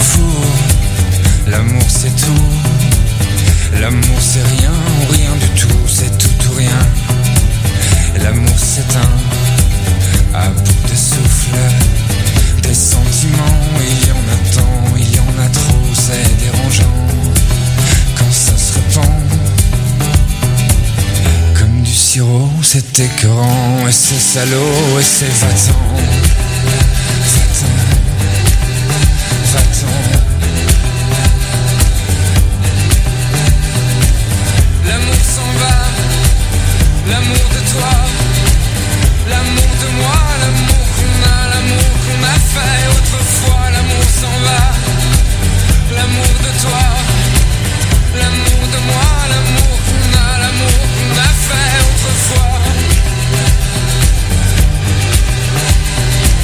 fou. L'amour c'est tout. L'amour c'est rien ou rien du tout. C'est tout ou rien. Et l'amour s'éteint à bout de souffle. Des sentiments, il y en a tant, il y en a trop. C'est dérangeant quand ça se répand comme du sirop. C'est écœurant et c'est salaud et c'est va-t'en. Va-t'en, va-t'en. L'amour s'en va, l'amour de toi, l'amour de moi, l'amour qu'on a, l'amour qu'on a fait autrefois. L'amour s'en va, l'amour de toi, l'amour de moi, l'amour qu'on a, l'amour qu'on a fait autrefois.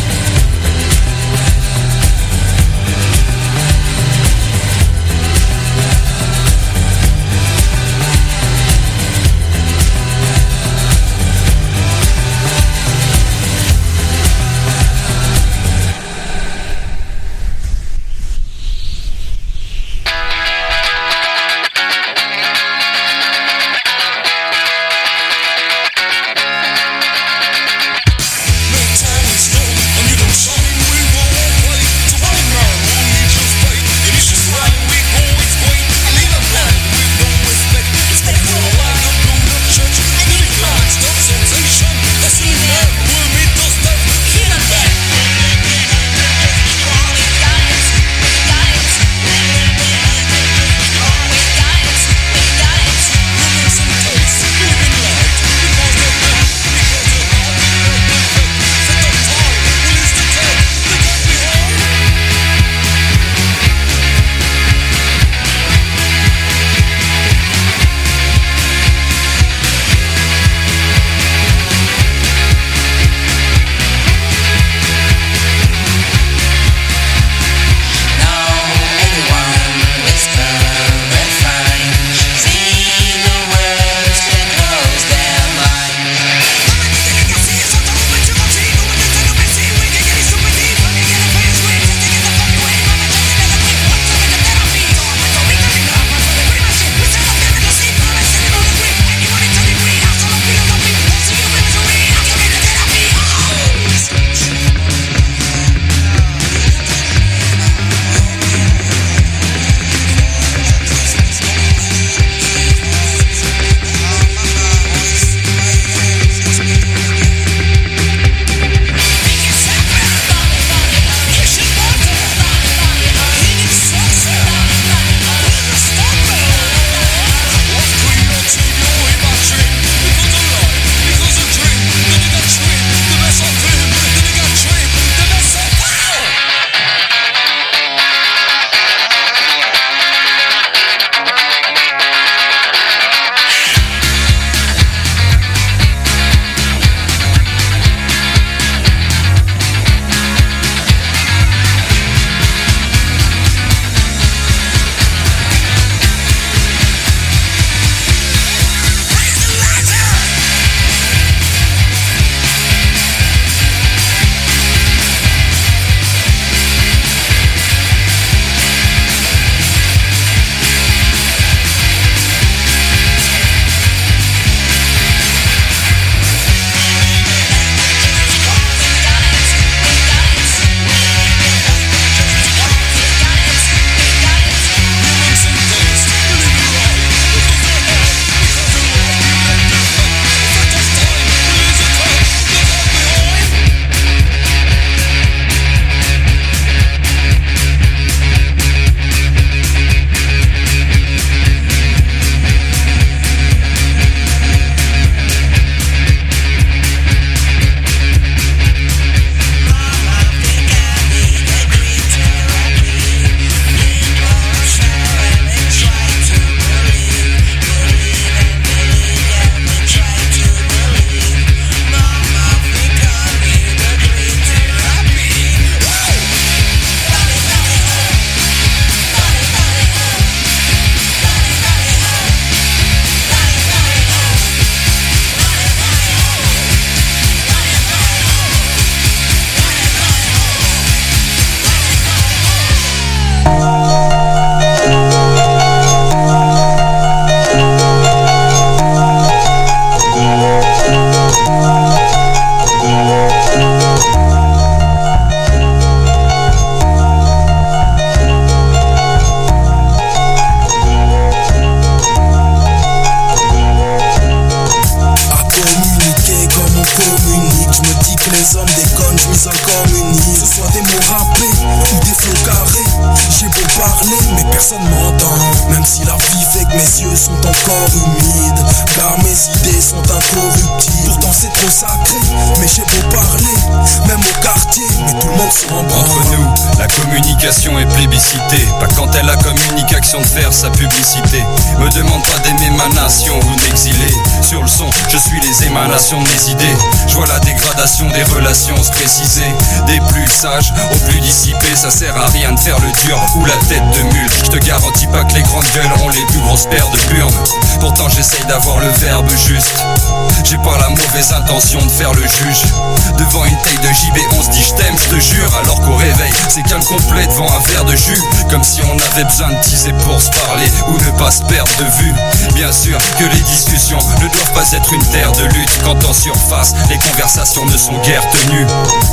mais personne m'entend. Même si la vie fait que mes yeux sont encore humides, car mes idées sont incorruptibles. Pourtant c'est trop sacré, mais j'ai beau parler, même au quartier, mais tout le monde s'en branle. Entre nous, la communication est plébiscitée. Pas quand elle a comme unique action de faire sa publicité. Me demande pas d'aimer ma nation ou d'exiler. Sur le son, je suis les émanations de mes idées. Je vois la dégradation des relations se préciser. Des plus sages aux plus dissipés. Ça sert à rien de faire le dur ou la tête de mule. Je te garantis pas que les grandes gueules ont les plus grosses paires de burnes. Pourtant j'essaye d'avoir le verbe juste. J'ai pas la mauvaise intention de faire le juge. Devant une taille de JB on se dit je t'aime, je te jure. Alors qu'au réveil c'est calme complet devant un verre de jus. Comme si on avait besoin de teaser pour se parler ou ne pas se perdre de vue. Bien sûr que les discussions ne doivent pas être une terre de lutte. Quand en surface les conversations ne sont guère tenues.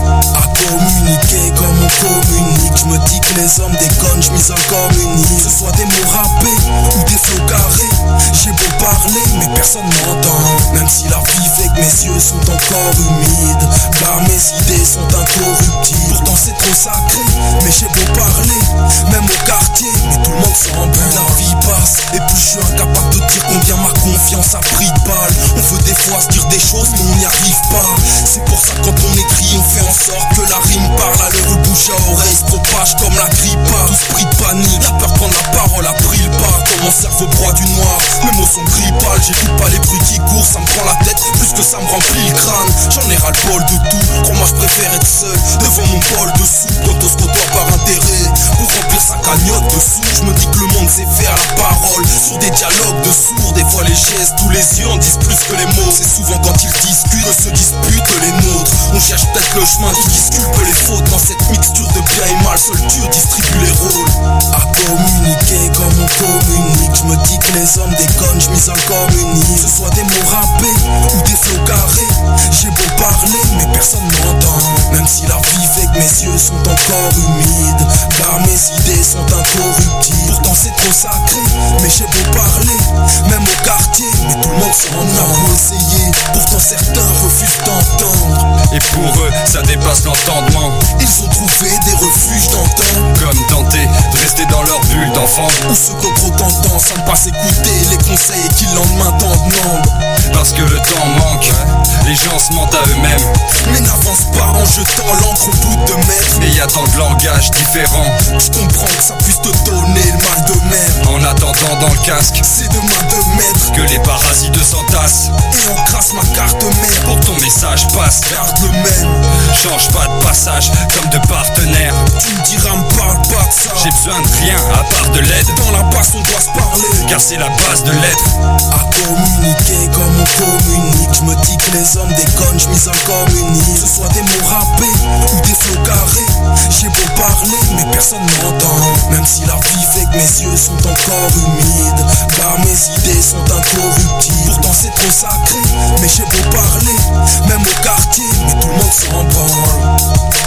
À communiquer comme on communique, je me dis que les hommes déconnent, je m'isole comme unique. Ce soit des mots rappés ou des flots carrés, j'ai beau parler mais personne m'entend. Même si la vie fait que mes yeux sont encore humides, car mes idées sont incorruptibles. Pourtant c'est trop sacré, mais j'ai beau parler, même au quartier, mais tout le monde s'en branle. Plus la vie passe, et plus je suis incapable de dire combien ma confiance a pris de balle. On veut des fois se dire des choses mais on n'y arrive pas. C'est pour ça quand on écrit on fait en sorte que la rime parle. À l'heure où bouche à oreille se propage comme la grippe. Tous pris de panique, la peur de prendre la parole a pris le pas. Comme mon cerveau broie du noir, mes mots sont gris pâles. J'écoute pas les bruits qui courent, ça me prend la tête plus que ça me remplit le crâne. J'en ai ras le bol de tout, crois-moi je préfère être seul devant mon bol de soupe. Quand on se côtoie par intérêt pour remplir sa cagnotte de sous. Je me dis que le monde sait faire la parole sur des dialogues de sourds. Des fois les gestes ou les yeux en disent plus que les mots. C'est souvent quand ils discutent que se disputent les nôtres. On cherche peut-être le chemin qui disculpe les fautes. Dans cette mixture de bien et mal, seul Dieu distribue les rôles. À communiquer comme on communique, je me dis que les hommes déconnent, je m'isole comme unique. Ce soit des mots rappés ou des flots carrés, j'ai beau parler mais personne m'entend. Même si la vie fait que mes yeux sont encore humides, car mes idées sont incorruptibles. Pourtant c'est trop sacré, mais j'ai beau parler, même au quartier, mais tout le monde s'en branle. On a beau essayer, pourtant certains refusent d'entendre. Et pour eux, ça dépasse l'entendement. Ils ont trouvé des refuges d'entendre, comme tenter de rester dans leur bulle d'enfant. ou ceux qui ont trop tendance à ne pas s'écouter les conseils et qui le lendemain t'en demandent. Parce que le temps manque, les gens se mentent à eux-mêmes. Mais n'avance pas en jetant l'encre au bout de mètres. Mais y a tant de langages différents. Je comprends que ça puisse te donner le mal de mer. En attendant dans le casque, C'est de main de maître, que les parasites s'entassent. et on crasse ma carte mère. Pour que ton message passe, Garde le même, change pas de passage comme de partenaire. tu me diras me parle pas de ça. J'ai besoin de rien à part de l'aide, Dans la basse on doit se parler. car c'est la base de l'être. À communiquer comme on communique, je me dis que les hommes déconnent, je m'isole comme unique. Ce soit des mots rappés ou des flots carrés, j'ai beau parler mais personne m'entend. Même si la vie fait que mes yeux sont encore humides, car mes idées sont incorruptibles. Pourtant c'est trop sacré, mais j'ai beau parler, même au quartier, mais tout le monde s'en branle.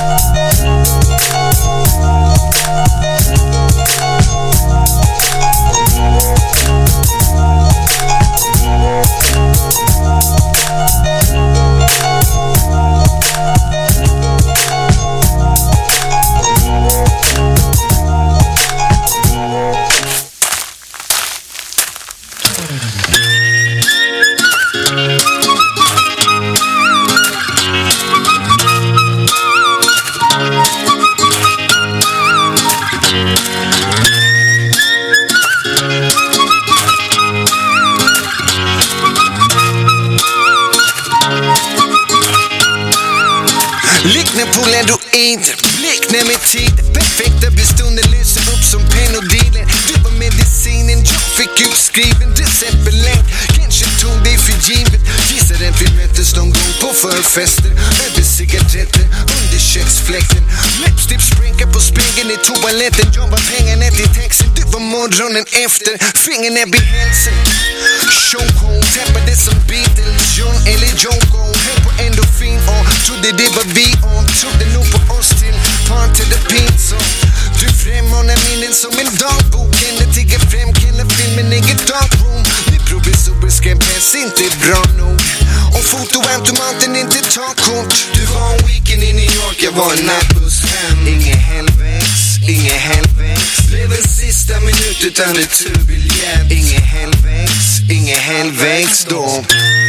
Liknar polen du inte, liknar med tid. Perfekta bestunder lyser upp som penodiler. Du var medicinen jag fick utskriven. Decemberlänk, kanske tog dig för givet. Gissar den vi möttes någon gång på förfester. Över cigaretter, under köksfläkten. Läppstift sprinkar på spegeln i toaletten. Jag var pengarna till texten, du var morgonen efter. Fingrarna vid hälsen. Chokehold, tappade som Beatles, John eller Joko. Höll på endorfin och trodde det var vi och trodde nog på oss till Part to the pizza. Du frammanar minnen som en dagbok. Henne tigger fram, killar filmen, inget darkroom. Med provisoriska pass inte bra nog. Och fotoautomaten inte tar kort. Du var en weekend i New York, jag var en nattbuss hem. Inget helvetes. Blev en sista minut utan returbiljett. Ingen helvägs då.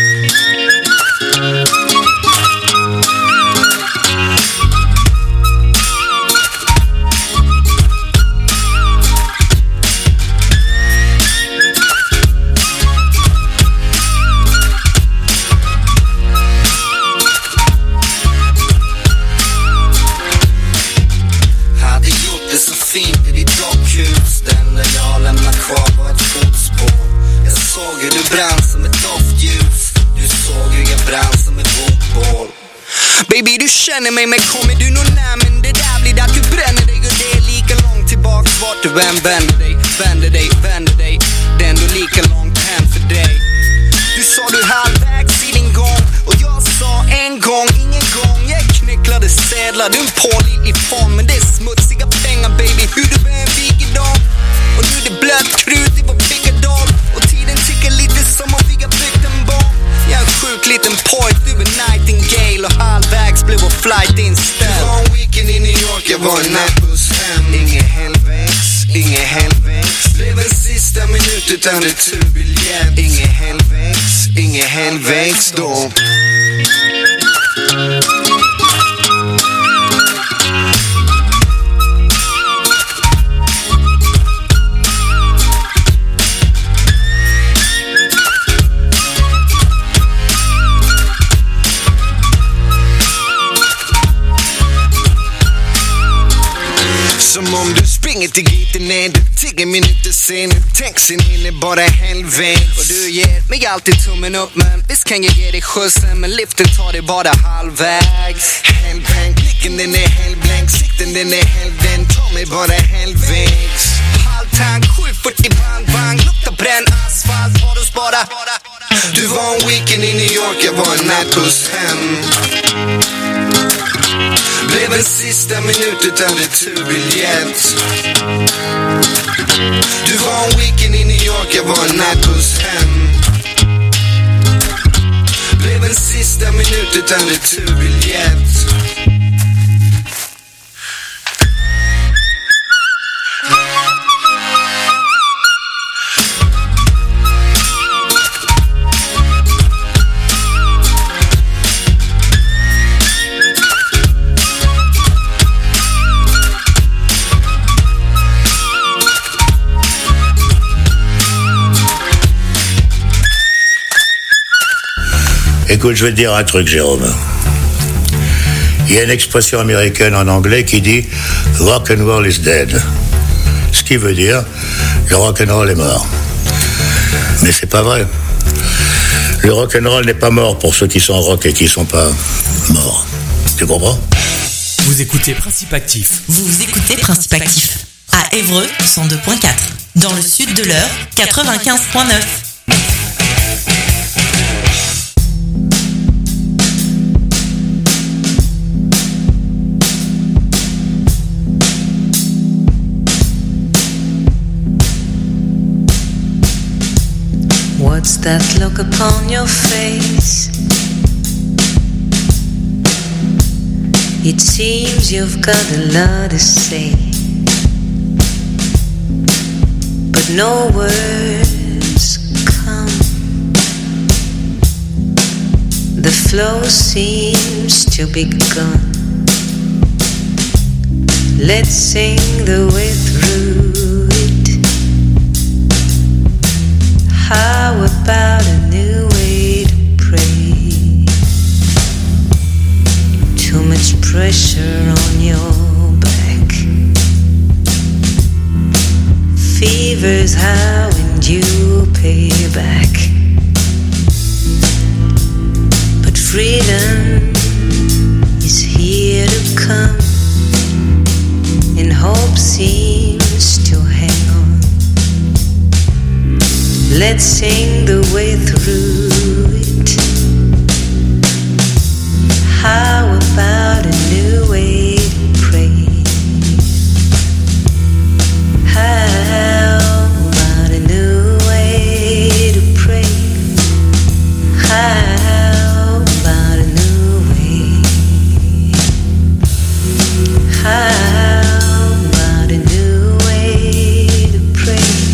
Fint i ditt dockhus, den där jag lämnar kvar var ett fotspår. Jag såg hur du brann som ett doftljus. Du såg hur jag brann som ett bokbål. Baby, du känner mig, men kommer du nog när? Men det där blir att du bränner dig. Och det är lika långt tillbaks vart du än vänder dig. Det är ändå lika långt hem för dig. Du sa du halvvägs i din gång, och jag sa en gång, ingen gång. Jag knäcklade sedlar, du en pålitlig form. Men det är smutsiga pengar, baby, hur du än viker dem. Och nu är det blött krut i vår pickadoll. Och tiden tickar lite som om vi har byggt en bomb. Jag är en sjuk liten pojk, du är nightingale. Och halvvägs blev vår flight inställd. Det var en weekend i New York, jag var en nattbuss hem. Ingen helvägs. Blev en sista minut utan returbiljett. Ingen helvägs då. Som om du springer till gaten ner, du 10 minuter sen. Taxin hinner bara halvvägs. Och du ger mig alltid tummen upp, men visst kan jag ge dig skjutsen. Men liften tar dig bara halvvägs. Halvblank, blicken den är halvblank. Sikten den är halv, den tar mig bara halvvägs. Halvtank, 740 bang bang. Luktar bränn asfalt, har du spara. Du var en weekend i New York, jag var en nattbuss hem. Blev en sista minut utan returbiljett. Du var en weekend i New York, jag var en nattbuss hem. Blev en sista minut utan returbiljett. Écoute, je vais te dire un truc, Jérôme. Il y a une expression américaine en anglais qui dit « rock'n'roll is dead ». Ce qui veut dire « le rock'n'roll est mort ». Mais c'est pas vrai. Le rock'n'roll n'est pas mort pour ceux qui sont rock et qui sont pas morts. Tu comprends ? Vous écoutez Principe Actif. Vous écoutez Principe Actif. À Évreux, 102.4. Dans le sud de l'Eure, 95.9. What's that look upon your face? It seems you've got a lot to say, but no words come. The flow seems to be gone. Let's sing the way through it. How about a new way to pray? Too much pressure on your back. Fever's how and you pay back. But freedom is here to come, and hope seems to hang on. Let's sing the way through it. How about a new way to pray? How about a new way to pray? How about a new way? How about a new way to pray?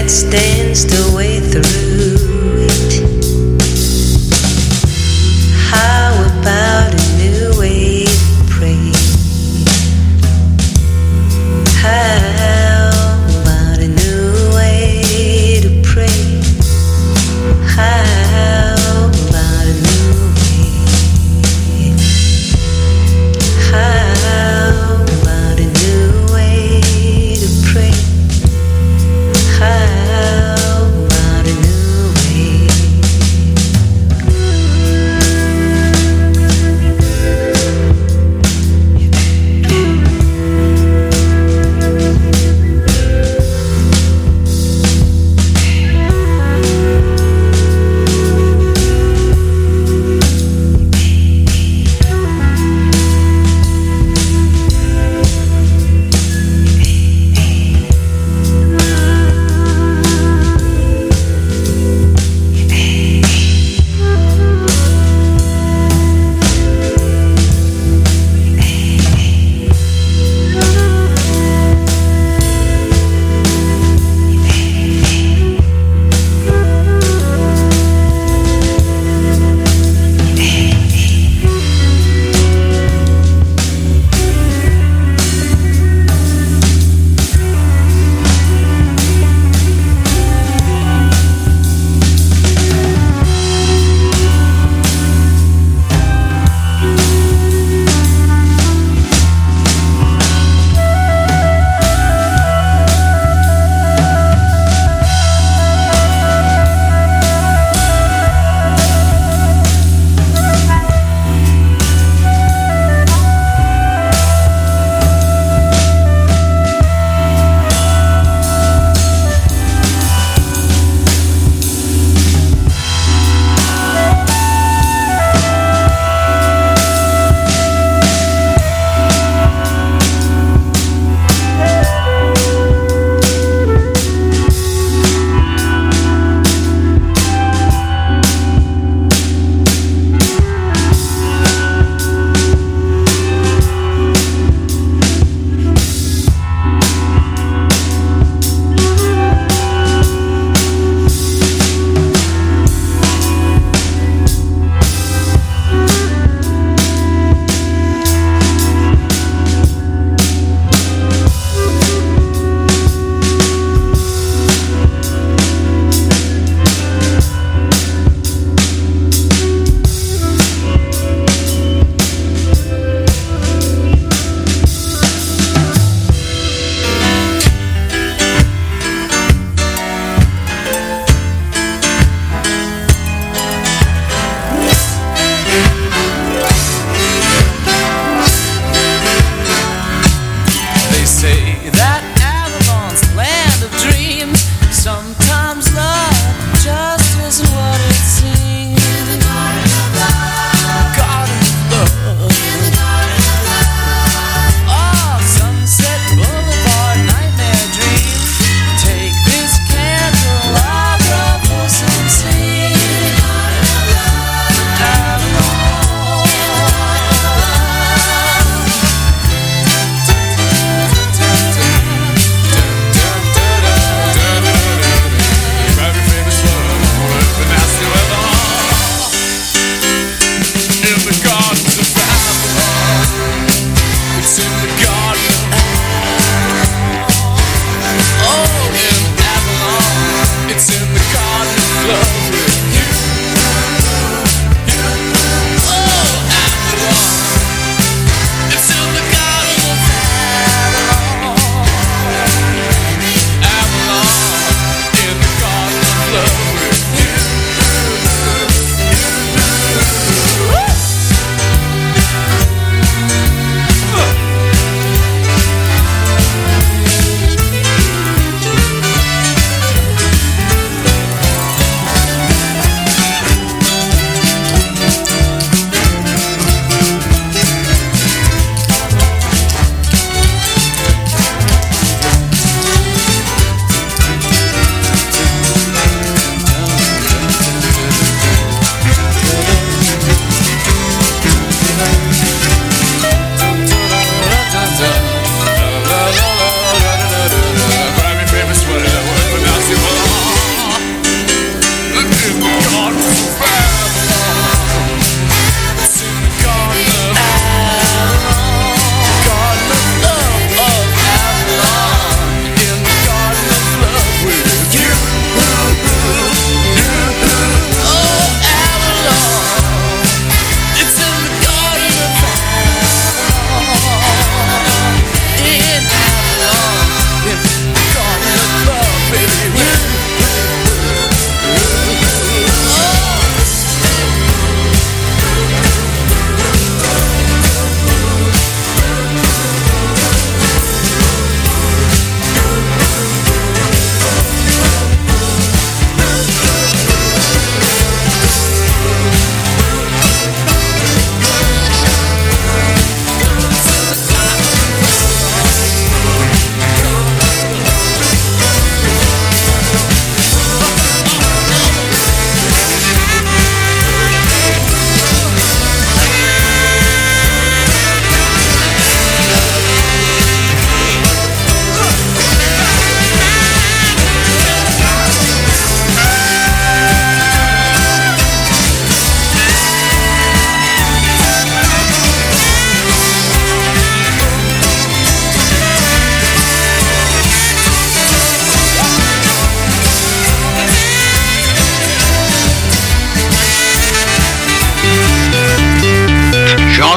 let's dance the way through it. How about a new way to pray? How about a new way to pray? How about a new way? How about a new way to pray? How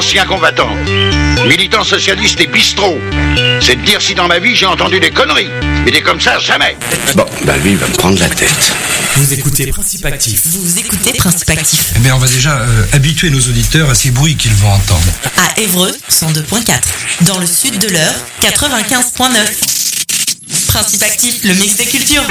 ancien combattant, militant socialiste et bistrot. C'est de dire si dans ma vie j'ai entendu des conneries. Mais des comme ça, jamais. Bon, bah lui, il va me prendre la tête. Vous écoutez Principe Actif. Vous écoutez Principe Actif. Eh bien, on va déjà habituer nos auditeurs à ces bruits qu'ils vont entendre. À Évreux, 102.4. Dans le sud de l'Eure, 95.9. Principe Actif, le mix des cultures.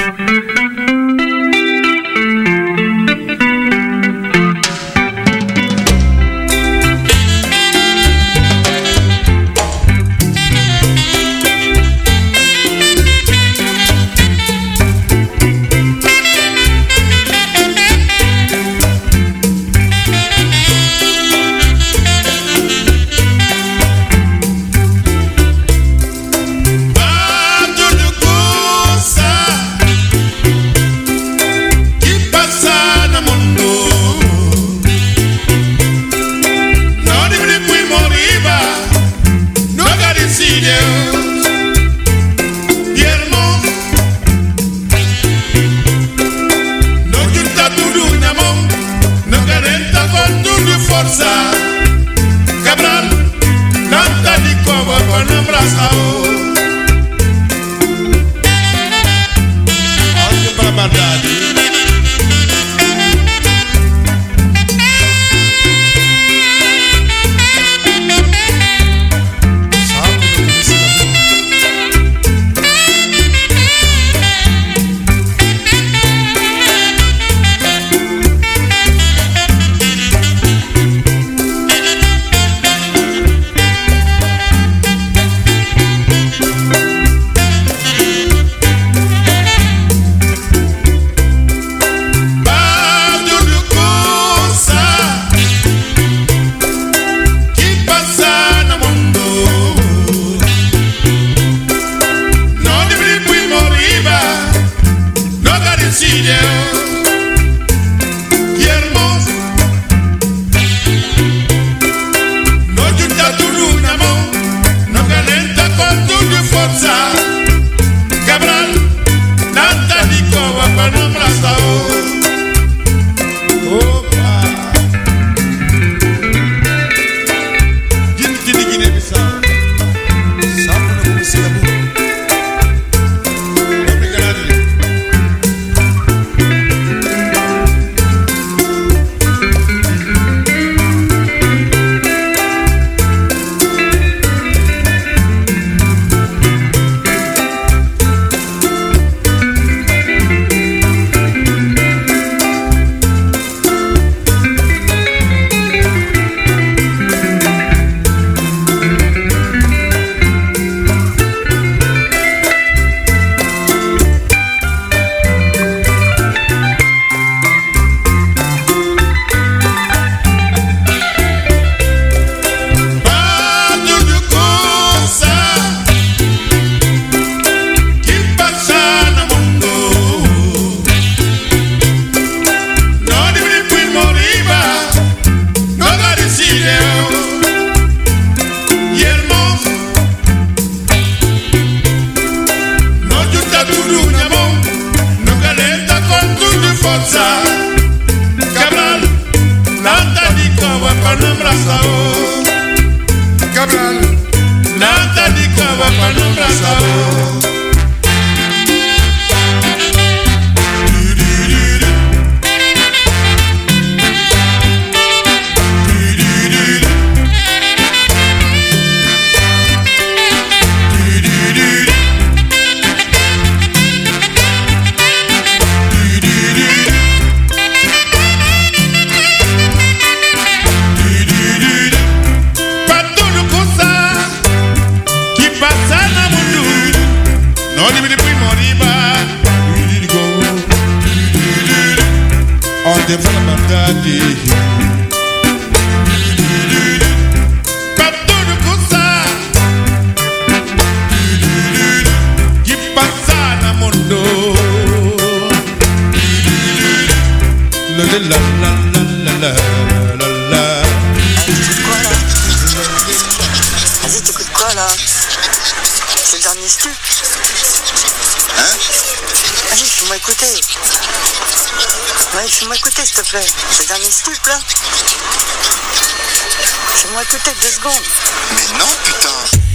Ouais, fais-moi écouter, s'il te plaît. C'est le dernier slip, là. Fais-moi peut-être 2 secondes. Mais non, putain.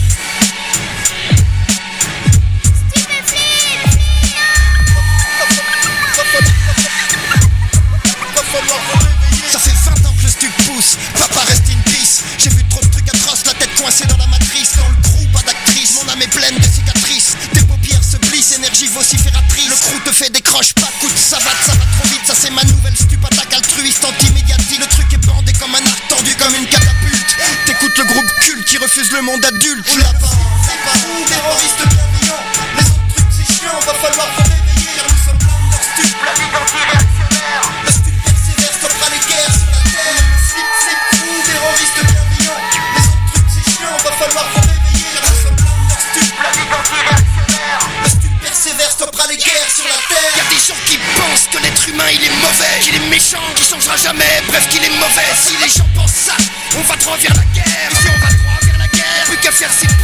Ça fait 20 ans que le stup pousse, papa reste in peace. J'ai vu trop de trucs atroces, la tête coincée dans la matrice. Dans le crew, pas d'actrice, mon âme est pleine de cicatrices. Tes paupières se plissent, énergie vocifératrice. Le crew te fait des croches, pas de coups de savate. Ça va trop vite, ça c'est ma nouvelle stup. Attaque altruiste, anti-médiatique. Le truc est bandé comme un arc tordu, comme une catapulte. T'écoutes le groupe culte qui refuse le monde adulte. On l'a pas, c'est pas nous, terroristes bienveillants. Les autres trucs c'est chiant, va falloir se réveiller. Car nous sommes l'homme leur stup, la ligue anti-réactionnaire. Le stup persévère, stoppera les guerres sur la terre. Le slip, c'est crew, terroristes bienveillants. Les autres trucs c'est chiant, va falloir se réveiller. Car nous sommes l'homme leur stup, la ligue anti-réactionnaire. Le stup persévère, stoppera les guerres sur la terre. Y'a des gens qui pensent que l'être humain il est mauvais, qu'il est méchant, qu'il changera jamais, bref qu'il est mauvais. Si les gens pensent ça, on va droit vers la guerre. Si on va droit vers la guerre, plus qu'à faire c'est